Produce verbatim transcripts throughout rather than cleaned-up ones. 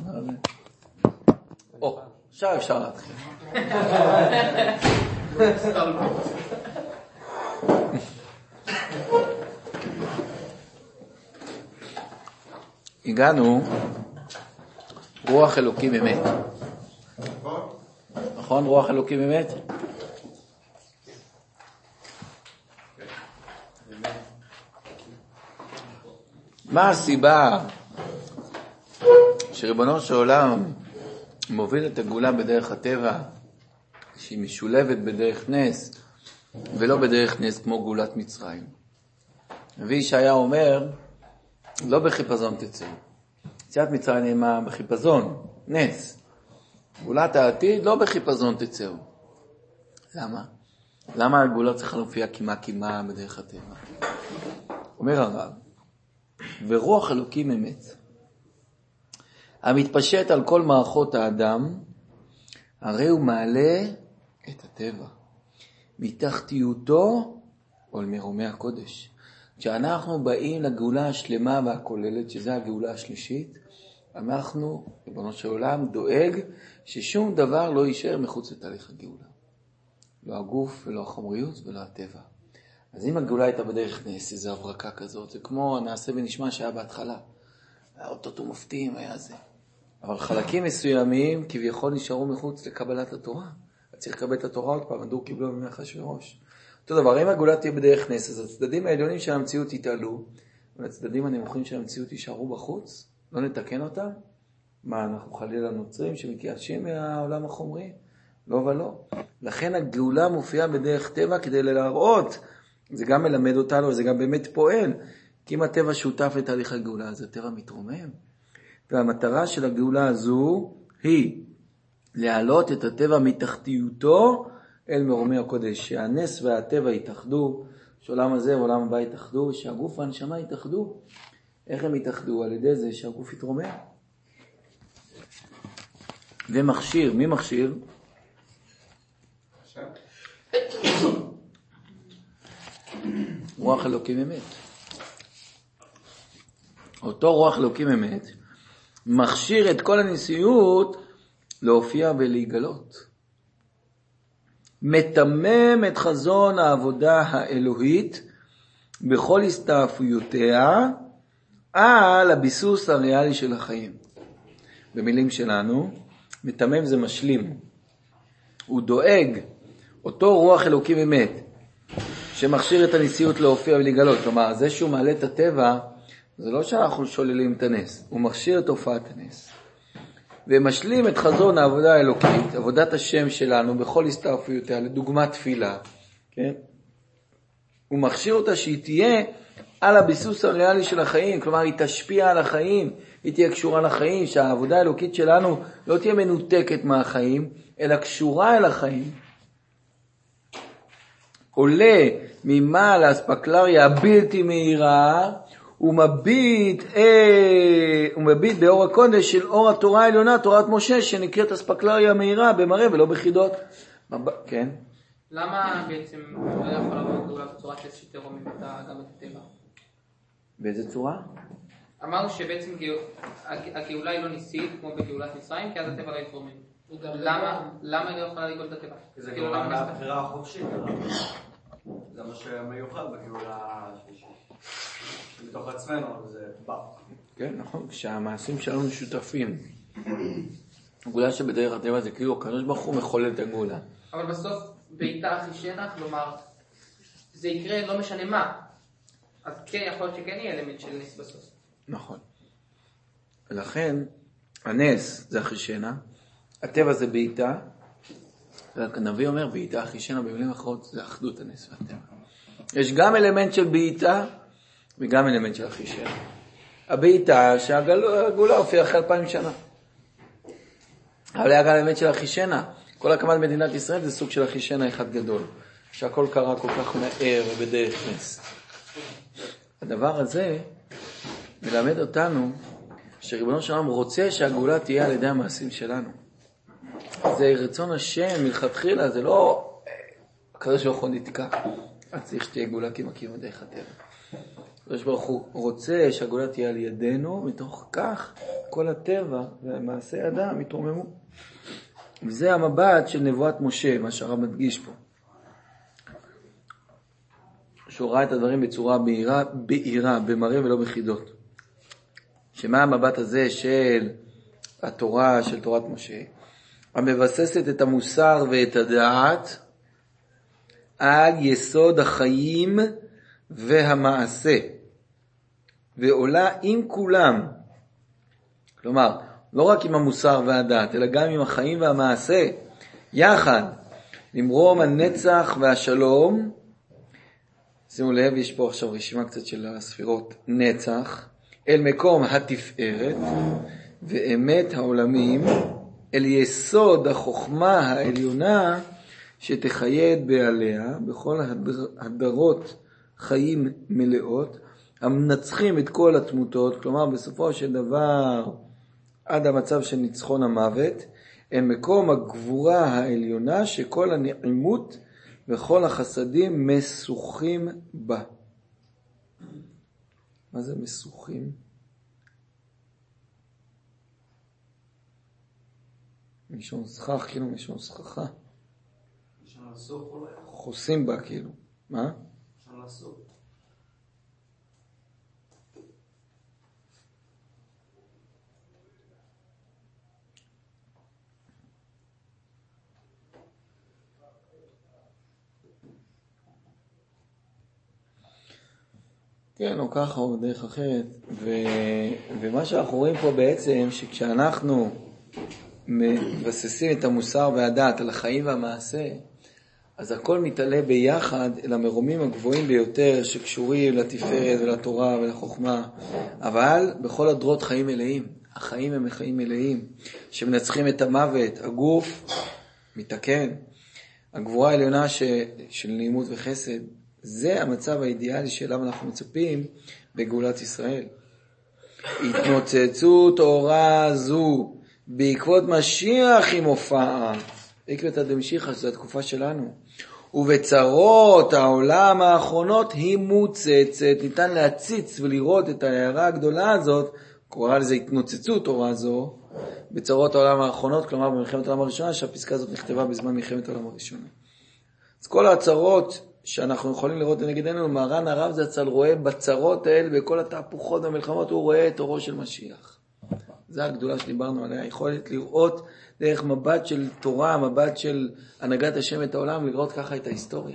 או, עכשיו אפשר להתחיל. הגענו רוח אלוקים אמת. נכון? רוח אלוקים אמת? מה הסיבה שריבונו של עולם מוביל את הגאולה בדרך הטבע, שהיא משולבת בדרך נס ולא בדרך נס כמו גאולת מצרים? נביא ישעיה אומר, לא בחיפזון תצאו. יציאת מצרים נאמר בחיפזון, נס. גאולת העתיד לא בחיפזון תצאו. למה? למה הגאולה צריכה להופיע כמעט כמעט בדרך הטבע? אומר הרב, ורוח אלוקים אמת, המתפשט על כל מערכות האדם, הרי הוא מעלה את הטבע, מתחתיותו או למרומי הקודש. כשאנחנו באים לגאולה השלמה והכוללת, שזה הגאולה השלישית, אנחנו, ריבונו של עולם, דואג ששום דבר לא יישאר מחוץ לתהליך הגאולה. לא הגוף ולא החומריות ולא הטבע. אז אם הגאולה הייתה בדרך נס, איזו הברקה כזאת, זה כמו נעשה ונשמע שהיה בהתחלה. האותות ומופתים היה זה. אבל חלקים מסוימים כביכול נשארו מחוץ לקבלת התורה. צריך לקבל את התורה עוד פעם, הדור קיבלו ממך אחשוורוש. אותו דבר, אם הגאולה תהיה בדרך נס, אז הצדדים העליונים של המציאות יתעלו, והצדדים הנמוכים של המציאות יישארו בחוץ, לא נתקן אותם. מה, אנחנו חלילה נוצרים שמתייאשים מהעולם החומרי? לא ולא. לכן הגאולה מופיעה בדרך טבע כדי להראות, זה גם מלמד אותנו, זה גם באמת פועל, כי אם הטבע שותף לתהליך הגאולה, אז הטבע מתרומם. והמטרה של הגאולה הזו היא להעלות את הטבע מתחתיותו אל מרומי הקודש, שהנס והטבע יתאחדו, שעולם הזה ועולם הבא יתאחדו, שהגוף והנשמה יתאחדו. איך הם יתאחדו? על ידי זה שהגוף יתרומם. ומכשיר, מי מכשיר? רוח אלוקים אמת. אותו רוח אלוקים אמת מכשיר את כל הנשיאות להופיע ולהיגלות. מתמם את חזון העבודה האלוהית בכל הסתעפויותיה על הביסוס הריאלי של החיים. במילים שלנו, מתמם זה משלים. הוא דואג, אותו רוח אלוקים אמת, שמכשיר את הנשיאות להופיע ולהיגלות. כלומר, זה שהוא מעלה את הטבע, זה לא שאנחנו שוללים את הנס, הוא מכשיר את הופעת הנס. ומשלים את חזון העבודה האלוקית, עבודת השם שלנו בכל הסתעפויותיה, לדוגמה תפילה, כן? הוא מכשיר אותה שהיא תהיה על הביסוס הריאלי של החיים, כלומר היא תשפיע על החיים, היא תהיה קשורה לחיים, שהעבודה האלוקית שלנו לא תהיה מנותקת מהחיים, אלא קשורה אל החיים. עולה ממעל האספקלריה הבלתי מהירה, הוא מביט, אה, הוא מביט באור הקודש של אור התורה העליונה, תורת משה, שנקראת אספקלריה מהירה במראה ולא בחידות. כן? למה בעצם לא יכול לבוא גאולה בצורה שתרומם גם את הטבע? באיזה צורה? אמרנו שבעצם הגאולה היא לא ניסית כמו בגאולת מצרים, כי אז הטבע לא יתרומם. למה היא לא יכולה לגאול את הטבע? זה גאולה מהבחירה החופשית. זה מה שמיוחד בגאולה השלישית. מתוך עצמנו, זה בא. כן, נכון, כשהמעשים שלנו שותפים. הגאולה שבדרך הטבע זה כאילו הקדוש ברוך הוא מחולל את הגאולה. אבל בסוף בעיטה אחישנה, כלומר, זה יקרה לא משנה מה. אז כן, יכול להיות שכן יהיה אלמנט של נס בסוף. נכון. ולכן, הנס זה אחישנה, הטבע זה בעיטה, והנביא אומר, בעיטה אחישנה, במילים אחרות, זה אחדות הנס והטבע. יש גם אלמנט של בעיטה, וגם אלמנט של אחישנה. הבעיטה שהגאולה הופיעה אחרי אלפיים שנה. אבל היה גם אלמנט של אחישנה. כל הקמת מדינת ישראל זה סוג של אחישנה אחד גדול. שהכל קרה כל כך מהר ובדרך נס. הדבר הזה מלמד אותנו שריבונו של עולם רוצה שהגאולה תהיה על ידי המעשים שלנו. זה רצון השם מלכתחילה, זה לא הקדוש ברוך הוא נתקע. אז צריך שתהיה גאולה כי מקים מדעי הטבע. הקדוש ברוך הוא רוצה שהגאולה תהיה על ידינו, מתוך כך כל הטבע ומעשה אדם התרוממו. וזה המבט של נבואת משה, מה שהרב מדגיש פה. שהוא ראה את הדברים בצורה בהירה, בהירה, במראה ולא בחידות. שמה המבט הזה של התורה, של תורת משה? המבססת את המוסר ואת הדעת על יסוד החיים והמעשה, ועולה עם כולם. כלומר, לא רק עם המוסר והדעת, אלא גם עם החיים והמעשה, יחד, למרום הנצח והשלום. שימו לב, יש פה עכשיו רשימה קצת של הספירות נצח, אל מקום התפארת ואמת העולמים, אל יסוד החוכמה העליונה שתחייד בעליה בכל הדרות חיים מלאות, המנצחים את כל התמותות, כלומר בסופו של דבר עד המצב של ניצחון המוות, אל מקום הגבורה העליונה שכל הנעימות וכל החסדים מסוכים בה. מה זה מסוכים? משון סכך, כאילו משון סככה. משון לסוך אולי? חוסים בה כאילו. מה? משון לסוך. כן, או ככה או בדרך אחרת. ו... ומה שאנחנו רואים פה בעצם, שכשאנחנו מבססים את המוסר והדעת על החיים והמעשה, אז הכל מתעלה ביחד אל המרומים הגבוהים ביותר שקשורים לתפארת ולתורה ולחוכמה. אבל בכל הדרות חיים מלאים. החיים הם חיים מלאים, שמנצחים את המוות. הגוף מתקן. הגבורה העליונה ש... של נעימות וחסד. זה המצב האידיאלי שאליו אנחנו מצפים בגאולת ישראל. התנוצצות אורה זו בעקבות משיח היא מופעת. עקבתא דמשיחא, שזו התקופה שלנו. ובצרות העולם האחרונות היא מוצצת. ניתן להציץ ולראות את ההערה הגדולה הזאת, קורא לזה התנוצצות אורה זו, בצרות העולם האחרונות, כלומר במלחמת העולם הראשונה, שהפסקה הזאת נכתבה בזמן מלחמת העולם הראשונה. אז כל הצרות שאנחנו יכולים לראות לנגד עינינו, מרן הרב זצ"ל רואה בצרות האלה, בכל התהפוכות והמלחמות, הוא רואה את אורו של משיח. זו הגדולה שדיברנו עליה, יכולת לראות דרך מבט של תורה, מבט של הנהגת השם את העולם, לראות ככה את ההיסטוריה.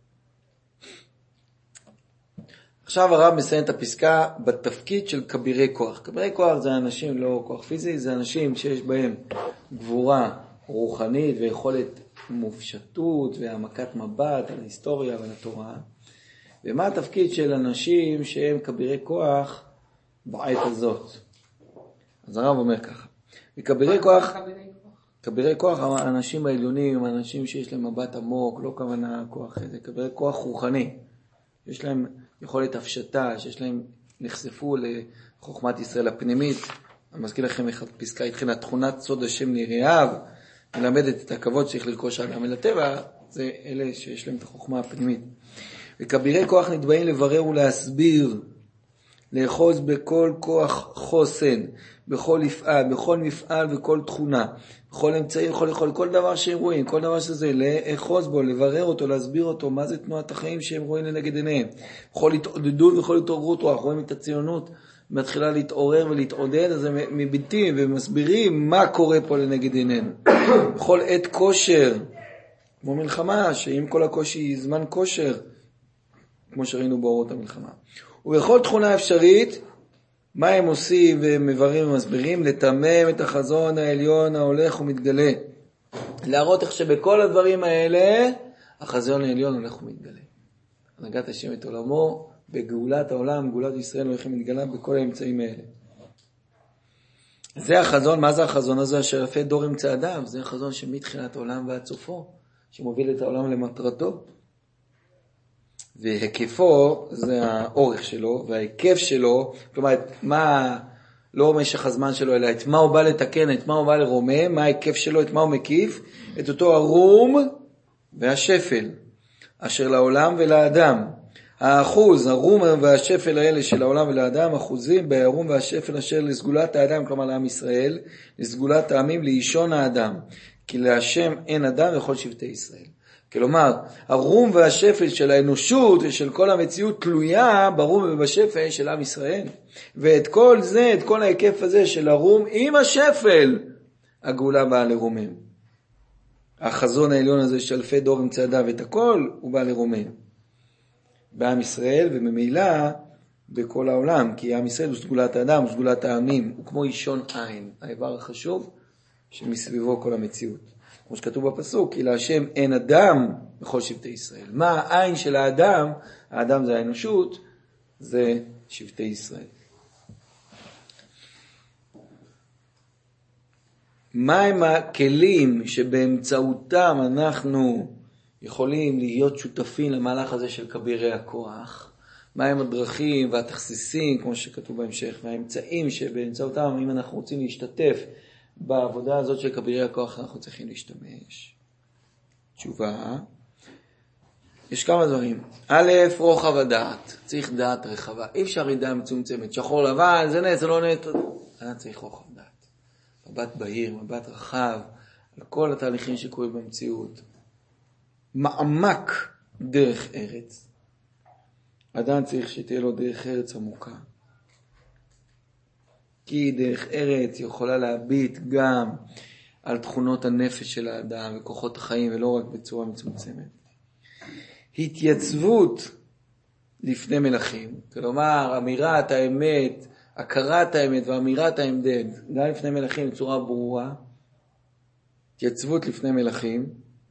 עכשיו הרב מסיים את הפסקה בתפקיד של כבירי כוח. כבירי כוח זה אנשים, לא כוח פיזי, זה אנשים שיש בהם גבורה רוחנית ויכולת מופשטות והעמקת מבט על ההיסטוריה ועל התורה. ומה התפקיד של אנשים שהם כבירי כוח בעת הזאת? אז הרב אומר ככה, וכבירי כוח, כבירי כוח, האנשים העליונים, האנשים שיש להם מבט עמוק, לא כוונה כוח, זה כבירי כוח רוחני, יש להם יכולת הפשטה, שיש להם, נחשפו לחוכמת ישראל הפנימית. אני מזכיר לכם איך הפסקה התחילה, תכונת סוד השם ליראיו, מלמדת את הכבוד שצריך לרכוש האדם אל הטבע, זה אלה שיש להם את החוכמה הפנימית. וכבירי כוח נתבעים לברר ולהסביר, לאחוז בכל כוח חוסן, בכל יפעל, בכל מפעל וכל תכונה, בכל אמצעי, בכל, בכל, כל דבר שהם רואים, כל דבר שזה, לאחוז בו, לברר אותו, להסביר אותו, מה זה תנועת החיים שהם רואים לנגד עיניהם. בכל התעודדות וכל התעוררות, אנחנו רואים את הציונות, מתחילה להתעורר ולהתעודד, אז הם מביטים ומסבירים מה קורה פה לנגד עינינו. בכל עת כושר, כמו מלחמה, שאם כל הקושי היא זמן כושר, כמו שראינו באורות המלחמה. ובכל תכונה אפשרית, מה הם עושים ומברים ומסבירים? לתמם את החזון העליון ההולך ומתגלה. להראות איך שבכל הדברים האלה, החזון העליון הולך ומתגלה. הנהגת השם את עולמו, בגאולת העולם, גאולת ישראל הולך ומתגלה בכל האמצעים האלה. זה החזון, מה זה החזון הזה? אשר יפה דור עם צעדיו. זה החזון שמתחילת העולם ועד סופו, שמוביל את העולם למטרתו. והיקפו זה האורך שלו, וההיקף שלו, כלומר, מה, לא משך הזמן שלו, אלא את מה הוא בא לתקן, את מה הוא בא לרומם, מה ההיקף שלו, את מה הוא מקיף, את אותו הרום והשפל, אשר לעולם ולאדם, האחוז, הרום והשפל האלה של העולם ולאדם, אחוזים בהרום והשפל אשר לסגולת האדם, כלומר לעם ישראל, לסגולת העמים, לאישון האדם. כי להשם אין אדם וכל שבטי ישראל. כלומר, הרום והשפל של האנושות ושל כל המציאות תלויה ברום ובשפל של עם ישראל. ואת כל זה, את כל ההיקף הזה של הרום עם השפל, הגאולה באה לרומם. החזון העליון הזה של אלפי דור עם צעדיו, את הכל הוא בא לרומם. בעם ישראל וממילא בכל העולם, כי עם ישראל הוא סגולת האדם, הוא סגולת העמים, הוא כמו אישון עין, האיבר החשוב שמסביבו כל המציאות. כמו שכתוב בפסוק, כי להשם אין אדם בכל שבטי ישראל. מה העין של האדם? האדם זה האנושות, זה שבטי ישראל. מה הם הכלים שבאמצעותם אנחנו יכולים להיות שותפים למהלך הזה של כבירי הכוח? מה הם הדרכים והתכסיסים, כמו שכתוב בהמשך, והאמצעים שבאמצעותם, אם אנחנו רוצים להשתתף בעבודה הזאת של כבירי הכוח, אנחנו צריכים להשתמש. תשובה, יש כמה דברים. א', רוחב הדעת. צריך דעת רחבה. אי אפשר ידעה מצומצמת. שחור לבן, זה נט, זה לא נט. היה צריך רוחב דעת. מבט בהיר, מבט רחב, על כל התהליכים שקורים במציאות. מעמק דרך ארץ. אדם צריך שתהיה לו דרך ארץ עמוקה. כי דרך ארץ יכולה להביט גם על תכונות הנפש של האדם וכוחות החיים, ולא רק בצורה מצומצמת. התייצבות לפני מלכים, כלומר אמירת האמת, הכרת האמת ואמירת האמת, גם לפני מלכים בצורה ברורה, התייצבות לפני מלכים,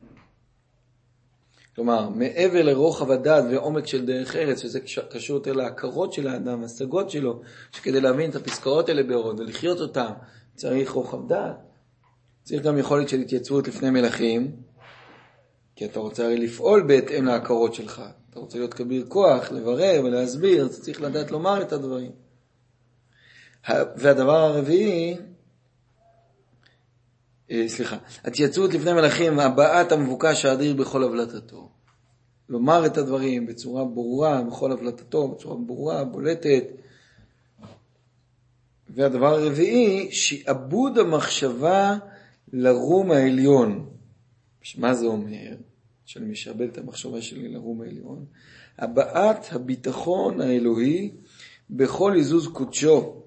כלומר, מעבר לרוחב הדעת ועומק של דרך ארץ, שזה קשור יותר להכרות של האדם, ההשגות שלו, שכדי להבין את הפסקאות האלה באורון ולחיות אותם, צריך רוחב דעת. צריך גם יכולת של התייצבות לפני מלכים, כי אתה רוצה הרי לפעול בהתאם להכרות שלך. אתה רוצה להיות כביר כוח, לברר ולהסביר, אתה צריך לדעת לומר את הדברים. והדבר הרביעי, סליחה, התייצבות לפני מלכים, הבעת המבוקש האדיר בכל הבלטתו. לומר את הדברים בצורה ברורה, בכל הבלטתו, בצורה ברורה, בולטת. והדבר הרביעי, שעבוד המחשבה לרום העליון. מה זה אומר? שאני משעבד את המחשבה שלי לרום העליון. הבעת הביטחון האלוהי בכל איזוז קודשו.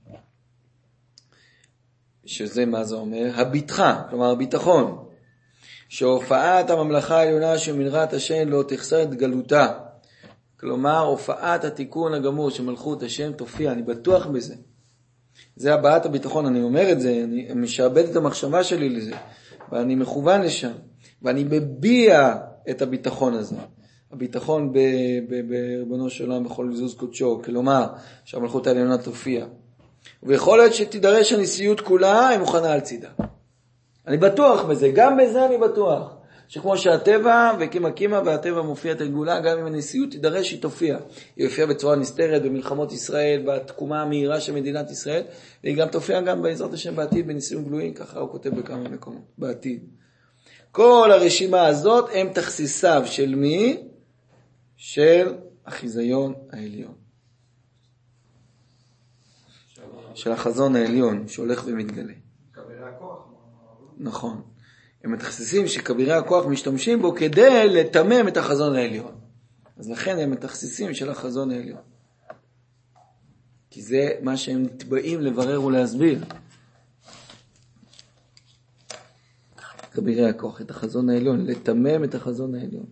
שזה מה זה אומר? הביטחה, כלומר הביטחון. שהופעת הממלכה העליונה של מנהרת השם לא תחסר את גלותה. כלומר, הופעת התיקון הגמור של מלכות השם תופיע, אני בטוח בזה. זה הבעת הביטחון, אני אומר את זה, אני משעבד את המחשבה שלי לזה, ואני מכוון לשם, ואני מביע את הביטחון הזה. הביטחון בריבונו של עולם בכל איזוז קודשו, כלומר, שהמלכות העליונה תופיע. ויכול להיות שתידרש הנשיאות כולה, היא מוכנה על צידה. אני בטוח בזה, גם בזה אני בטוח. שכמו שהטבע וקימה קימה והטבע מופיע את הגאולה, גם אם הנשיאות תידרש היא תופיע. היא יופיע בצורה נסתרת במלחמות ישראל, בתקומה המהירה של מדינת ישראל, והיא גם תופיע גם בעזרת השם בעתיד בניסויים גלויים, ככה הוא כותב בכמה מקומות, בעתיד. כל הרשימה הזאת הם תכסיסיו של מי? של החיזיון העליון. של החזון העליון שהולך ומתגלה. כבירי הכוח. נכון. הם מתכסיסים שכבירי הכוח משתמשים בו כדי לתמם את החזון העליון. אז לכן הם מתכסיסים של החזון העליון. כי זה מה שהם נתבעים לברר ולהסביר. כבירי הכוח, את החזון העליון, לתמם את החזון העליון.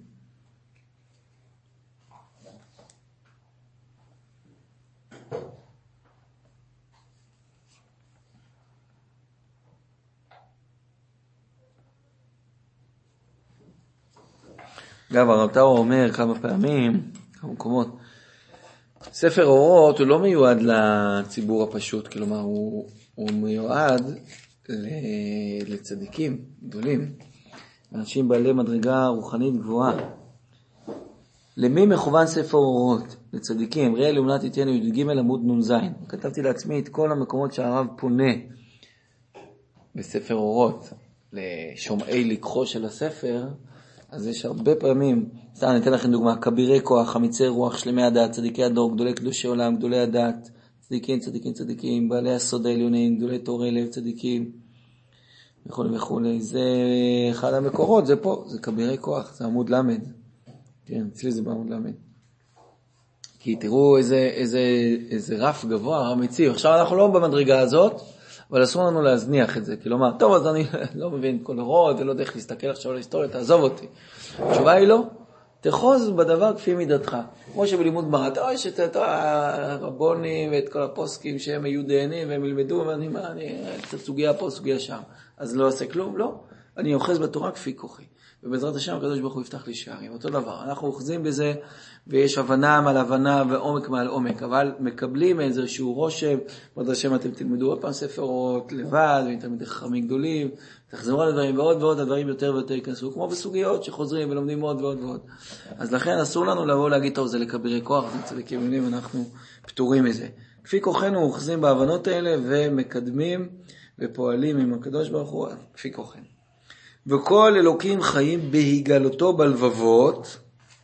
אגב, הרב טאו אומר כמה פעמים, כמה מקומות, ספר אורות הוא לא מיועד לציבור הפשוט, כלומר הוא, הוא מיועד לצדיקים גדולים, אנשים בעלי מדרגה רוחנית גבוהה. למי מכוון ספר אורות? לצדיקים, ראה לאמנת יתנו י"ג עמוד נ"ז. כתבתי לעצמי את כל המקומות שהרב פונה בספר אורות לשומעי לקחו של הספר, אז יש הרבה פעמים, סתם אני אתן לכם דוגמה, כבירי כוח, אמיצי רוח, שלמי הדעת, צדיקי הדור, גדולי קדושי עולם, גדולי הדעת, צדיקים, צדיקים, צדיקים, בעלי הסוד העליונים, גדולי תורי לב, צדיקים, וכו' וכו'. זה אחד המקורות, זה פה, זה כבירי כוח, זה עמוד למד. כן, אצלי זה בעמוד למד. כי תראו איזה, איזה, איזה רף גבוה, אמיצי. עכשיו אנחנו לא במדרגה הזאת, אבל אסור לנו להזניח את זה. כלומר, טוב, אז אני לא מבין כל הוראות, ולא יודע איך להסתכל עכשיו על ההיסטוריה, תעזוב אותי. התשובה היא לא. תחוז בדבר כפי מידתך. כמו שבלימוד גמרא, אתה רואה שאת הרבונים ואת כל הפוסקים שהם היו דיינים, והם ילמדו, ואני מה, אני, קצת סוגיה פה, סוגיה שם. אז לא עושה כלום? לא. אני אוחז בתורה כפי כוחי. ובעזרת השם הקדוש ברוך הוא יפתח לי שערים. אותו דבר. אנחנו אוחזים בזה, ויש הבנה מעל הבנה ועומק מעל עומק, אבל מקבלים איזשהו רושם. בעזרת השם אתם תלמדו עוד פעם ספרות לבד, ותלמידי חכמים גדולים, תחזרו על הדברים ועוד ועוד, הדברים יותר ויותר ייכנסו, כמו בסוגיות שחוזרים ולומדים עוד ועוד ועוד. אז לכן אסור לנו לבוא להגיד, טוב, זה לכבירי כוח, זה צדיקים עליונים, אנחנו פטורים מזה. כפי כוחנו אוחזים בהבנות האלה ומקדמים ופועלים עם הקדוש ברוך הוא, כפי כוחנו. וכל אלוקים חיים בהיגלותו בלבבות,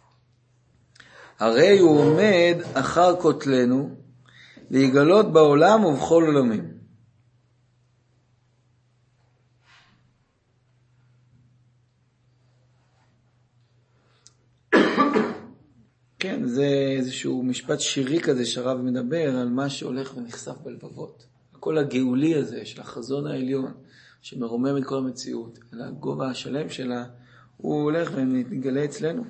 הרי הוא עומד אחר כותלנו להיגלות בעולם ובכל עולמים. כן, זה איזשהו משפט שירי כזה שהרב מדבר על מה שהולך ונחשף בלבבות. כל הגאולי הזה של החזון העליון, שמרומם את כל המציאות, על הגובה השלם שלה, הוא הולך ומתגלה אצלנו.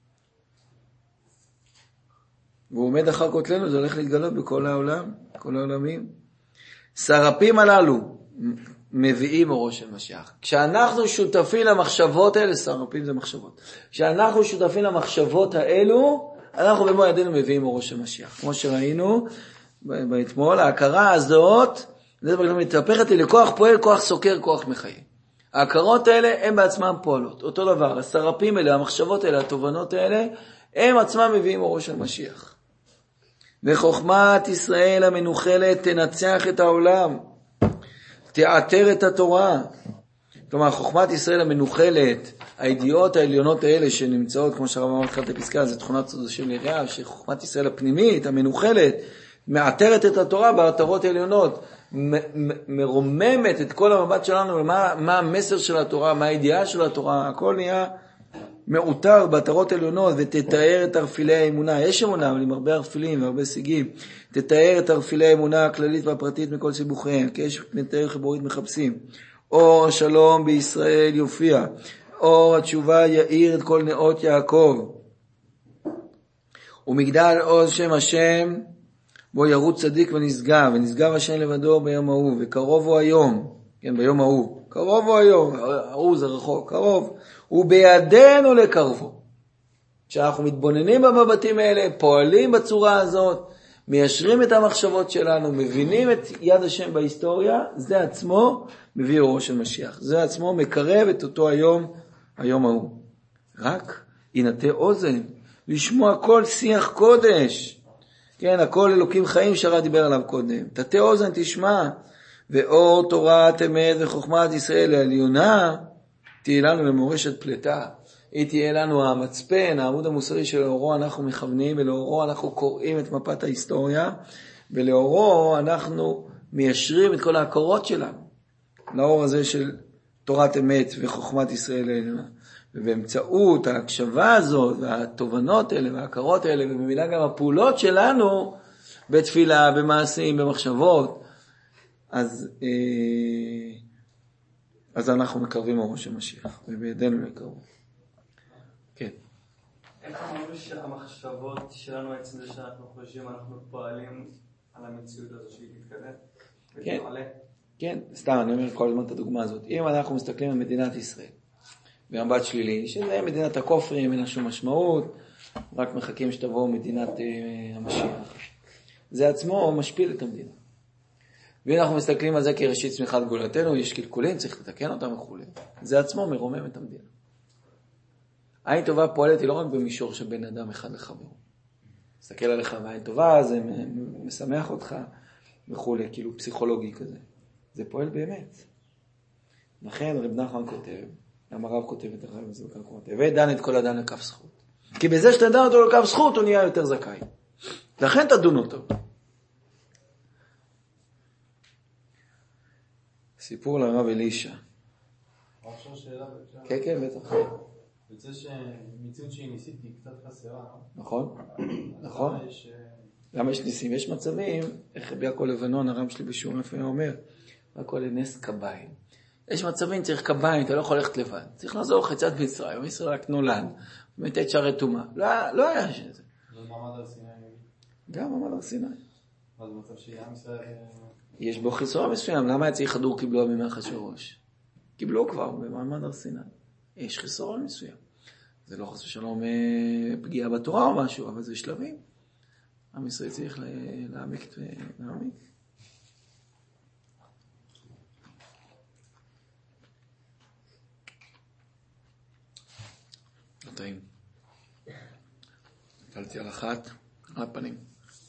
והוא עומד אחר כותלנו, זה הולך להתגלות בכל העולם, כל העולמים. שרפים הללו מביאים אורו של משיח. כשאנחנו שותפים למחשבות האלה, שרפים זה מחשבות. כשאנחנו שותפים למחשבות האלו, אנחנו במו ידינו מביאים אורו של משיח. כמו שראינו באתמול, ההכרה הזאת, זה מתהפכת לי לכוח פועל, כוח סוקר, כוח מחיה. ההכרות האלה הם בעצמם פועלות. אותו דבר, השרפים האלה, המחשבות האלה, התובנות האלה, הם עצמם מביאים אורו של משיח. וחוכמת ישראל המנוחלת תנצח את העולם, תעתר את התורה. כלומר, חוכמת ישראל המנוחלת, הידיעות העליונות האלה שנמצאות, כמו שהרב אמר בתחילת הפסקה, זה תכונת סוד השם ליראה, שחוכמת ישראל הפנימית, המנוחלת, מעתרת את התורה בעתרות העליונות, מרוממת את כל המבט שלנו, מה, מה המסר של התורה, מה הידיעה של התורה, הכל נהיה מעוטר בעתרות עליונות, ותתאר את ערפילי האמונה. יש אמונה, אבל עם הרבה ערפילים והרבה שיגים. תתאר את ערפילי האמונה הכללית והפרטית מכל סיבוכיהם, כי יש מתאר חיבורית מחפשים. אור השלום בישראל יופיע, אור התשובה יאיר את כל נאות יעקב. ומגדל עוז שם השם, בו ירוץ צדיק ונשגב, ונשגב השם לבדו ביום ההוא, וקרוב הוא היום, כן, ביום ההוא, קרוב הוא היום, ההוא זה רחוק, קרוב, ובידינו לקרבו. כשאנחנו מתבוננים במבטים האלה, פועלים בצורה הזאת, מיישרים את המחשבות שלנו, מבינים את יד השם בהיסטוריה, זה עצמו מביא אורו של משיח. זה עצמו מקרב את אותו היום, היום ההוא. רק ינתה אוזן, לשמוע כל שיח קודש. כן, הכל אלוקים חיים שהרב דיבר עליו קודם. תתה אוזן תשמע, ואור תורת אמת וחוכמת ישראל העליונה, תהיה לנו למורשת פלטה. היא תהיה לנו המצפן, העמוד המוסרי שלאורו אנחנו מכוונים, ולאורו אנחנו קוראים את מפת ההיסטוריה, ולאורו אנחנו מיישרים את כל ההכרות שלנו. לאור הזה של תורת אמת וחוכמת ישראל העליונה. ובאמצעות ההקשבה הזאת, והתובנות האלה, וההכרות האלה, ובמילה גם הפעולות שלנו, בתפילה, במעשים, במחשבות, אז, אז אנחנו מקרבים אורו של משיח, ובידינו לקרוב. כן. איך אמרנו שהמחשבות שלנו עצם זה שאנחנו חושבים, אנחנו פועלים על המציאות הזו שהיא תתקדם? כן, כן, סתם, אני אומר כל הזמן את הדוגמה הזאת. אם אנחנו מסתכלים על מדינת ישראל, במבט שלילי, שזה מדינת הכופרים, אין לה שום משמעות, רק מחכים שתבוא מדינת אה, המשיח. זה עצמו משפיל את המדינה. ואם אנחנו מסתכלים על זה כראשית צמיחת גאולתנו, יש קלקולים, צריך לתקן אותם וכו'. זה עצמו מרומם את המדינה. עין טובה פועלת היא לא רק במישור של בן אדם אחד לחברו. מסתכל עליך בעין טובה, זה משמח אותך וכו', כאילו פסיכולוגי כזה. זה פועל באמת. לכן רב נחמן כותב, למה הרב כותב את החיים הזה בכך כמותי, ודן את כל אדם לכף זכות. כי בזה שאתה דן אותו לכף זכות, הוא נהיה יותר זכאי. לכן תדון אותו. סיפור לרב אלישע. אפשר שאלה? כן, כן, בטח. יוצא שמציאות שהיא ניסית היא קצת חסרה. נכון, נכון. למה יש ניסים? יש מצבים, איך רבי יעקב לבנון, הרב שלי בשיעור לפעמים אומר, הכל לנס קביים. יש מצבים, צריך קביים, אתה לא יכול ללכת לבד. צריך לעזור חצת מצרים, ישראל רק נולד, ומתת שערי טומאה. לא, לא היה שזה. זה מעמד הר סיני. גם מעמד הר סיני. אז במצב שעם ישראל... יש בו חיסרון מסוים, למה היה צריך חדור קיבלו בימי אחשוורוש? קיבלו כבר במעמד הר סיני. יש חיסרון מסוים. זה לא חס ושלום פגיעה בתורה או משהו, אבל זה שלבים. עם ישראל צריך להעמיק ולהעמיק. לא טעים. נטלתי על אחת, על הפנים.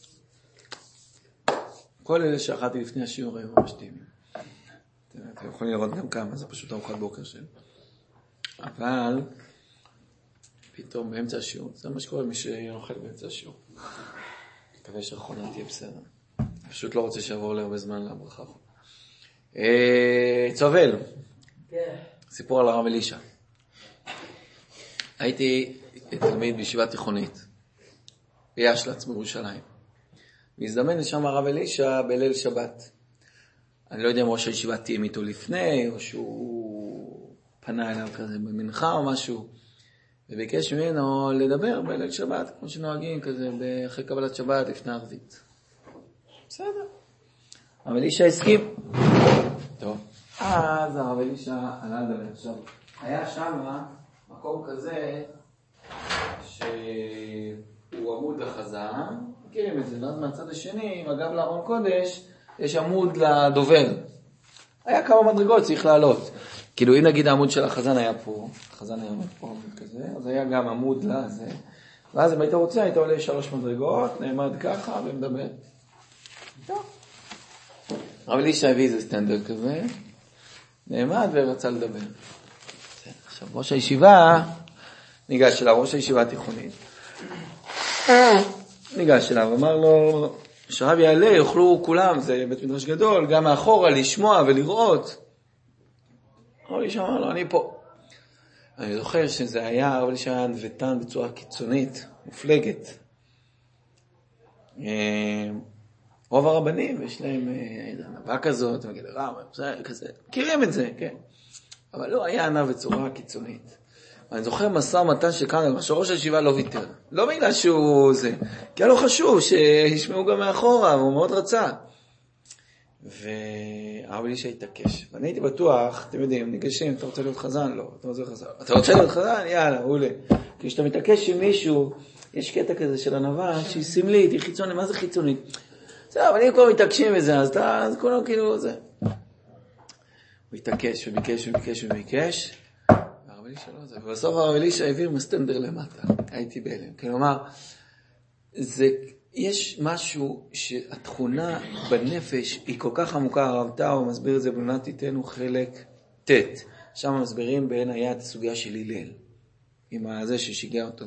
כל אלה שאכלתי לפני השיעור היו ממש טעימים. אתם יכולים לראות גם כמה, זה פשוט ארוחת בוקר של. אבל פתאום באמצע השיעור, זה מה שקורה מי שאוכל באמצע השיעור. מקווה שהאחרונה תהיה בסדר. פשוט לא רוצה שעבור לי הרבה זמן לברכה. צובל. סיפור על הרב אלישע. הייתי תלמיד בישיבה תיכונית. בישל"צ בירושלים. והזדמן לשם הרב אלישע בליל שבת. אני לא יודע אם ראש הישיבה תהיה איתו לפני, או שהוא פנה אליו כזה במנחה או משהו. וביקש ממנו לדבר בליל שבת, כמו שנוהגים כזה, אחרי קבלת שבת לפני ערבית. בסדר. הרב אלישע הסכים. טוב. אז הרב אלישע עלה לדבר. עכשיו, היה שם מקום כזה, שהוא עמוד לחזן, מכירים את זה, מהצד השני, עם הגב לארון קודש, יש עמוד לדובר. היה כמה מדרגות, צריך לעלות. כאילו, אם נגיד העמוד של החזן היה פה, החזן היה פה עמוד כזה, אז היה גם עמוד לזה, ואז אם היית רוצה, היית עולה שלוש מדרגות, נעמד ככה ומדבר. טוב. הרב אלישע הביא איזה סטנדר כזה, נעמד ורצה לדבר. עכשיו, ראש הישיבה, ניגש אליו, ראש הישיבה התיכונית, ניגש אליו, אמר לו, שהרב יעלה, יוכלו כולם, זה בית מדרש גדול, גם מאחורה לשמוע ולראות. הרב אלישע אמר לו, אני פה. אני זוכר שזה היה, הרב אלישע היה נבטן בצורה קיצונית, מופלגת. רוב הרבנים, יש להם איזו ענבה כזאת, מגיד רב, כזה, מכירים את זה, כן. אבל לא היה ענב בצורה קיצונית. אני זוכר מסע ומתן שכאן, שראש הישיבה לא ויתר. לא בגלל שהוא זה, כי היה לו חשוב שישמעו גם מאחורה, והוא מאוד רצה. והרב אלישע התעקש. ואני הייתי בטוח, אתם יודעים, ניגשים, אתה רוצה להיות חזן? לא, אתה רוצה להיות חזן. אתה רוצה להיות חזן? יאללה, אולי. כי כשאתה מתעקש עם מישהו, יש קטע כזה של ענווה, שהיא סמלית, היא חיצונית, מה זה חיצונית? בסדר, אבל אם כבר מתעקשים בזה, אז אתה, אז כולם כאילו זה. הוא התעקש וביקש וביקש וביקש, והרב אלישע לא זה. ובסוף הרב אלישע העביר מסטנדר למטה. הייתי בהלם. כלומר, זה, יש משהו שהתכונה בנפש היא כל כך עמוקה, הרב טאו מסביר את זה בלונת תיתנו חלק ת', שם מסבירים בין היד סוגיה של הלל, עם הזה ששיגע אותו.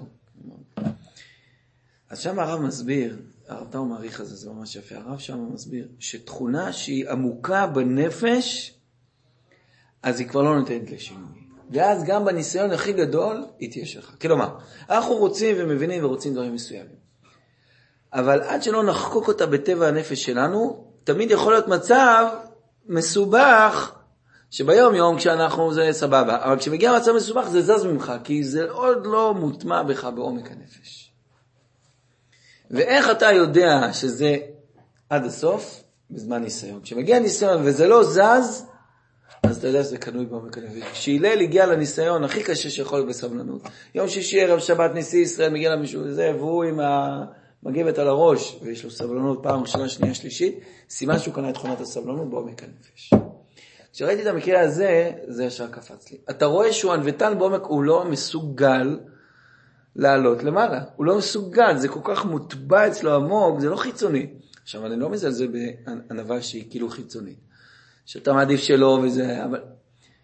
אז שם הרב מסביר, הרב טאו מעריך את זה, זה ממש יפה, הרב שם מסביר שתכונה שהיא עמוקה בנפש, אז היא כבר לא נותנת לשינוי. ואז גם בניסיון הכי גדול, היא תהיה שלך. כלומר, אנחנו רוצים ומבינים ורוצים דברים מסוימים. אבל עד שלא נחקוק אותה בטבע הנפש שלנו, תמיד יכול להיות מצב מסובך, שביום יום כשאנחנו זה סבבה. אבל כשמגיע מצב מסובך זה זז ממך, כי זה עוד לא מוטמע בך בעומק הנפש. ואיך אתה יודע שזה עד הסוף? בזמן ניסיון. כשמגיע ניסיון וזה לא זז, אז אתה יודע שזה קנוי בעומק הנפש. כשהילל הגיע לניסיון הכי קשה שיכול להיות בסבלנות. יום שישי ערב שבת נשיא ישראל מגיע למישהו וזה, והוא עם המגבת על הראש, ויש לו סבלנות פעם ראשונה, שנייה, שלישית, סימן שהוא קנה את תכונת הסבלנות בעומק הנפש. כשראיתי את המקרה הזה, זה ישר קפץ לי. אתה רואה שהוא ענוותן בעומק, הוא לא מסוגל לעלות למעלה. הוא לא מסוגל, זה כל כך מוטבע אצלו עמוק, זה לא חיצוני. עכשיו, אני לא מזלזל בענווה שהיא כאילו חיצונית. שאתה מעדיף שלא וזה, אבל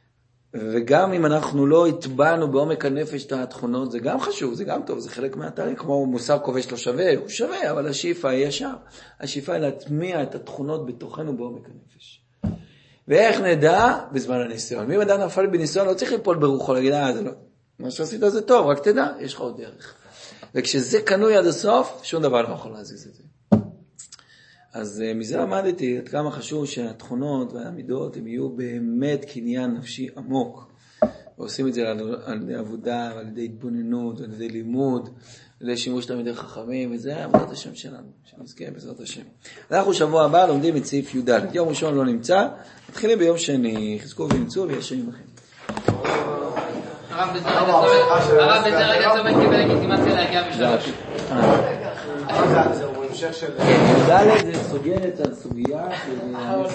וגם אם אנחנו לא התבענו בעומק הנפש את התכונות, זה גם חשוב, זה גם טוב, זה חלק מהתהליך, כמו מוסר כובש לא שווה, הוא שווה, אבל השאיפה היא ישר. השאיפה היא להטמיע את התכונות בתוכנו בעומק הנפש. ואיך נדע? בזמן הניסיון. מי מדע נפל בניסיון, לא צריך ליפול ברוחו, להגיד, אה, זה לא, מה שעשית זה טוב, רק תדע, יש לך עוד דרך. וכשזה קנוי עד הסוף, שום דבר לא יכול להזיז את זה. אז מזה למדתי עד כמה חשוב שהתכונות והעמידות הם יהיו באמת קניין נפשי עמוק. ועושים את זה על ידי עבודה, על ידי התבוננות, על ידי לימוד, על ידי שימוש תלמידי חכמים, וזה עבודת השם שלנו, שנזכה בעזרת השם. אנחנו שבוע הבא לומדים את סעיף י"ד. יום ראשון לא נמצא, מתחילים ביום שני, חזקו ונמצאו וישרים לכם. הרב בזה רגע צומת קיבל לגיטימציה להגיע בשלוש. זה המשך של... י"ד זה סוגרת על סוגיה